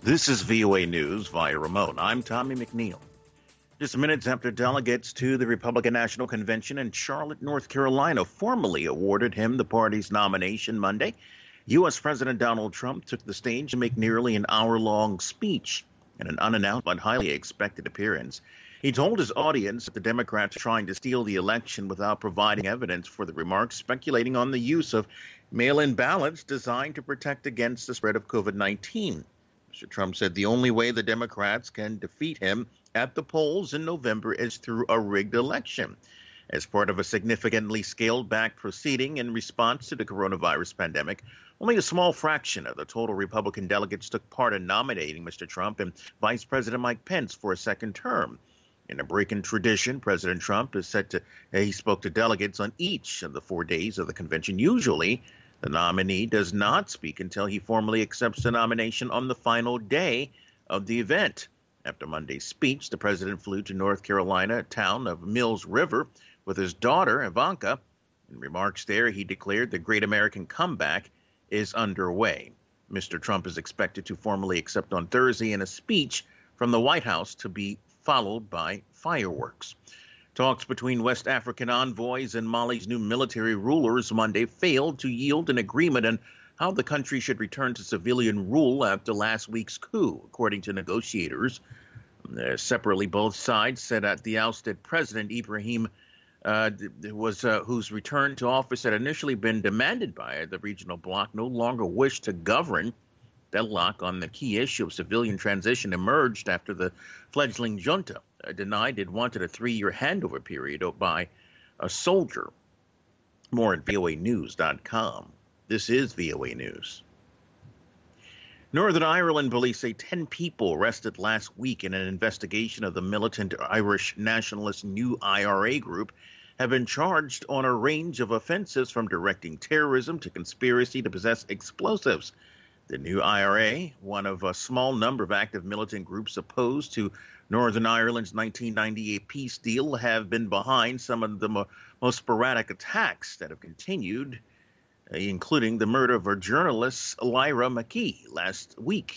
This is VOA News via remote. I'm Tommy McNeil. Just minutes after delegates to the Republican National Convention in Charlotte, North Carolina, formally awarded him the party's nomination Monday, U.S. President Donald Trump took the stage to make nearly an hour-long speech in an unannounced but highly expected appearance. He told his audience that the Democrats are trying to steal the election without providing evidence for the remarks, speculating on the use of mail-in ballots designed to protect against the spread of COVID-19. Mr. Trump said the only way the Democrats can defeat him at the polls in November is through a rigged election. As part of a significantly scaled-back proceeding in response to the coronavirus pandemic, only a small fraction of the total Republican delegates took part in nominating Mr. Trump and Vice President Mike Pence for a second term. In a break in tradition, President Trump is he spoke to delegates on each of the 4 days of the convention. Usually, the nominee does not speak until he formally accepts the nomination on the final day of the event. After Monday's speech, the president flew to North Carolina town of Mills River with his daughter, Ivanka. In remarks there, he declared the Great American Comeback is underway. Mr. Trump is expected to formally accept on Thursday in a speech from the White House to be followed by fireworks. Talks between West African envoys and Mali's new military rulers Monday failed to yield an agreement on how the country should return to civilian rule after last week's coup, according to negotiators. Separately, both sides said that the ousted president, Ibrahim, whose return to office had initially been demanded by the regional bloc, no longer wished to govern. Deadlock on the key issue of civilian transition emerged after the fledgling junta denied it wanted a 3-year handover period by a soldier. More at voanews.com. This is VOA News. Northern Ireland police say 10 people arrested last week in an investigation of the militant Irish nationalist New IRA group have been charged on a range of offenses from directing terrorism to conspiracy to possess explosives. The New IRA, one of a small number of active militant groups opposed to Northern Ireland's 1998 peace deal, have been behind some of the most sporadic attacks that have continued, including the murder of our journalist Lyra McKee last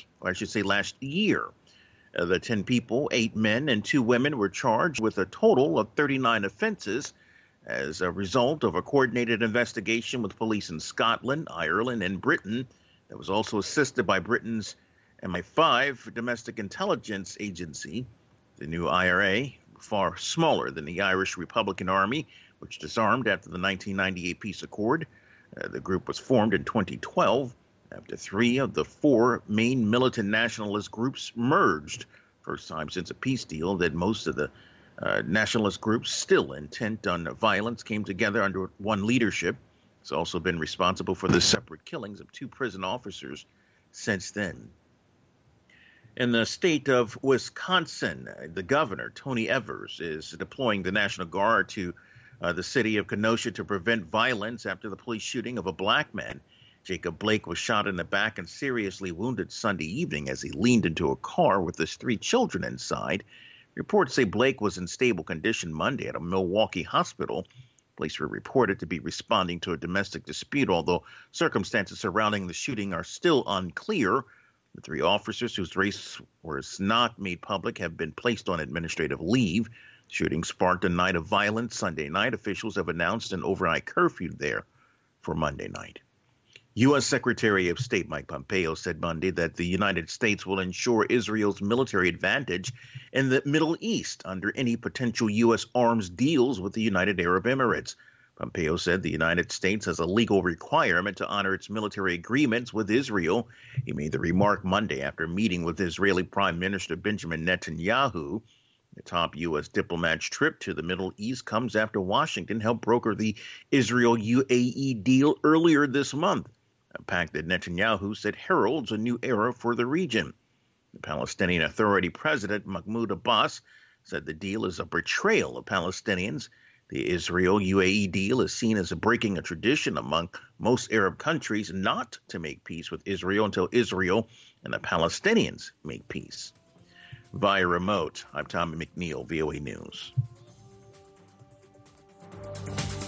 year. The 10 people, 8 men and 2 women, were charged with a total of 39 offenses as a result of a coordinated investigation with police in Scotland, Ireland, and Britain that was also assisted by Britain's MI5 domestic intelligence agency. The New IRA, far smaller than the Irish Republican Army, which disarmed after the 1998 peace accord. The group was formed in 2012 after 3 of the 4 main militant nationalist groups merged. First time since a peace deal that most of the nationalist groups still intent on violence came together under one leadership. It's also been responsible for the separate killings of 2 prison officers since then. In the state of Wisconsin, the governor, Tony Evers, is deploying the National Guard to the city of Kenosha to prevent violence after the police shooting of a black man. Jacob Blake was shot in the back and seriously wounded Sunday evening as he leaned into a car with his 3 children inside. Reports say Blake was in stable condition Monday at a Milwaukee hospital. Police were reported to be responding to a domestic dispute, although circumstances surrounding the shooting are still unclear. The 3 officers whose race was not made public have been placed on administrative leave. Shooting sparked a night of violence Sunday night. Officials have announced an overnight curfew there for Monday night. U.S. Secretary of State Mike Pompeo said Monday that the United States will ensure Israel's military advantage in the Middle East under any potential U.S. arms deals with the United Arab Emirates. Pompeo said the United States has a legal requirement to honor its military agreements with Israel. He made the remark Monday after meeting with Israeli Prime Minister Benjamin Netanyahu. The top U.S. diplomat's trip to the Middle East comes after Washington helped broker the Israel-UAE deal earlier this month, a pact that Netanyahu said heralds a new era for the region. The Palestinian Authority President Mahmoud Abbas said the deal is a betrayal of Palestinians. The Israel-UAE deal is seen as breaking a tradition among most Arab countries not to make peace with Israel until Israel and the Palestinians make peace. Via remote, I'm Tommy McNeil, VOA News.